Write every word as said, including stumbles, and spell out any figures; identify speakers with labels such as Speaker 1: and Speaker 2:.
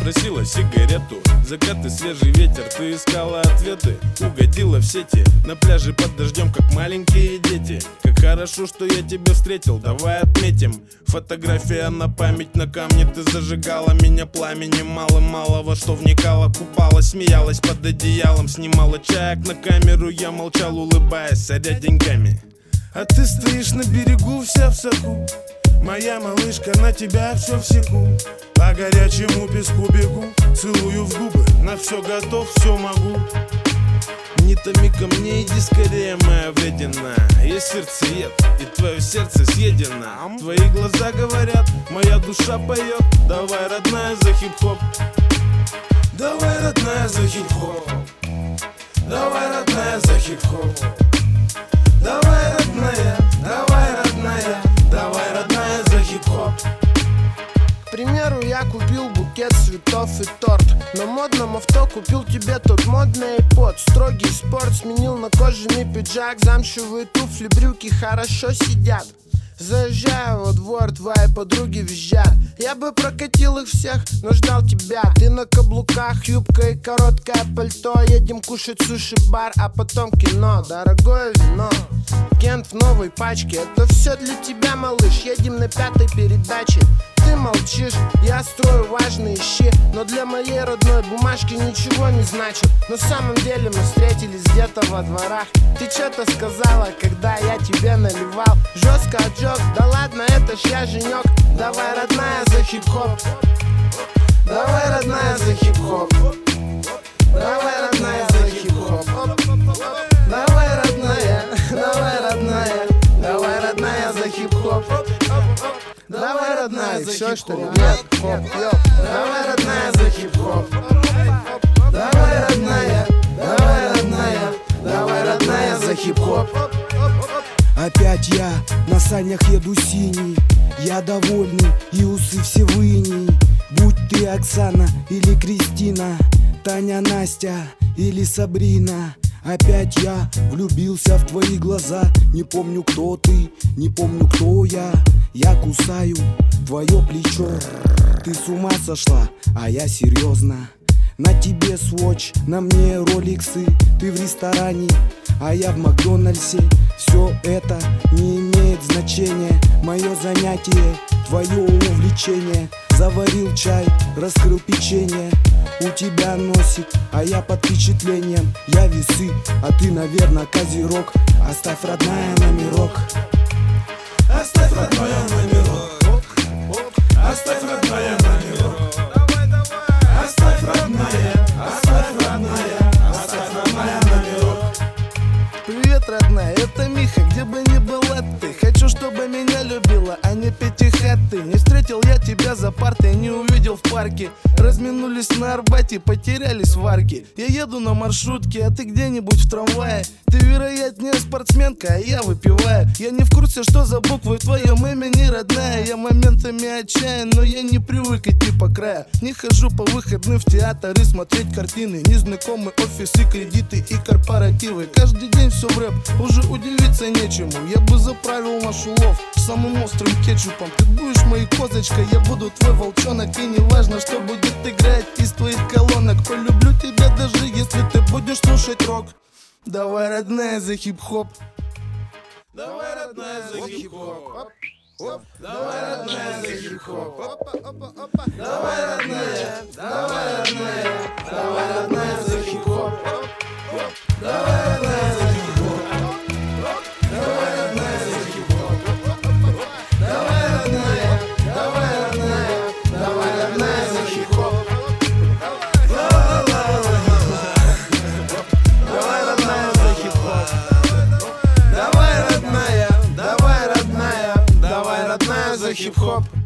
Speaker 1: просила сигарету. Закат и свежий ветер, ты искала ответы. Угодила в сети, на пляже под дождем, как маленькие дети. Как хорошо, что я тебя встретил, давай отметим. Фотография на память на камне. Ты зажигала меня пламенем, мало-мало во что вникала. Купалась, смеялась под одеялом, снимала чаек на камеру. Я молчал, улыбаясь, соря деньгами. А ты стоишь на берегу, вся в соку. Моя малышка, на тебя все всеку. По горячему песку бегу, целую в губы. На все готов, все могу. Не томи ко мне, иди скорее, моя вредина. Я сердцеед, и твое сердце съедено. Твои глаза говорят, моя душа поет. Давай, родная, за хип-хоп. Давай, родная, за хип-хоп. Давай, родная, за хип-хоп. Давай, родная, давай, родная. Давай, родная, за хип-хоп.
Speaker 2: К примеру, я купил букет цветов и торт. На модном авто купил тебе тот модный iPod. Строгий спорт сменил на кожаный пиджак. Замшевые туфли, брюки хорошо сидят. Заезжаю во двор, твои подруги визжат. Я бы прокатил их всех, но ждал тебя. Ты на каблуках, юбка и короткое пальто. Едем кушать суши-бар, а потом кино. Дорогое вино, Кент в новой пачке. Это все для тебя, малыш, едем на пятой передаче. Ты молчишь, я строю важные щи. Но для моей родной бумажки ничего не значит. На самом деле мы встретились где-то во дворах. Ты что-то сказала, когда я тебе наливал. Жестко отжег, да ладно, это ж я женек. Давай, родная, за хип-хоп. Давай, родная, за хип-хоп. Давай, родная, за хип-хоп. Давай, родная, давай, родная. Давай, родная, за хип-хоп. Давай, родная, за все, что ли? Нет, хоп, йоп. Давай, родная, за хип-хоп. Давай, родная, давай, родная. Давай, родная, за хип-хоп.
Speaker 3: Опять я на санях еду синий. Я довольный и усы все в инии. Будь ты Оксана или Кристина, Таня, Настя или Сабрина. Опять я влюбился в твои глаза. Не помню, кто ты, не помню, кто я. Я кусаю твое плечо. Ты с ума сошла, а я серьезно. На тебе свотч, на мне роликсы. Ты в ресторане, а я в Макдональдсе. Все это не имеет значения. Мое занятие, твое увлечение. Заварил чай, раскрыл печенье. У тебя носик, а я под впечатлением. Я весы, а ты, наверное, козерог. Оставь, родная, номерок.
Speaker 1: Оставь, родная, номерок. Оставь, родная, номерок. Оставь, родная, оставь, родная. Оставь, родная, номерок.
Speaker 2: Привет, родная, это Миха, где бы ни была ты. Хочу, чтобы меня любила, а не пятихаты. Не встретил я тебя за партой, не увидел в парке. Разминулись на Арбате, потерялись в арке. Я еду на маршрутке, а ты где-нибудь в трамвае. Ты, вероятнее, спортсменка, а я выпиваю. Я не в курсе, что за буквы в твоем имени, родная. Я моментами отчаян, но я не привык идти по краю. Не хожу по выходным в театр и смотреть картины. Незнакомый офис и кредиты и корпоративы. Каждый день все в рэп, уже удивиться нечему. Я бы заправил наш улов самым острым кетчупом. Ты будешь моей козочкой, я буду твой волчонок. И не важно, что будет играть из твоих колонок. Полюблю тебя даже если ты будешь слушать рок. Давай, родная, за хип-хоп.
Speaker 1: Давай, родная, за хип-хоп.
Speaker 2: Давай, родная, за хип-хоп.
Speaker 1: Давай, родная, давай, родная. Давай, родная, за хип-хоп. Давай, родная, за хип-хоп. Давай, родная, за хип-хоп. Давай, родная, давай, родная. Давай, родная, за хип-хоп. Давай, родная, за хип-хоп. Давай, родная, давай, родная. Давай, родная, за хип-хоп.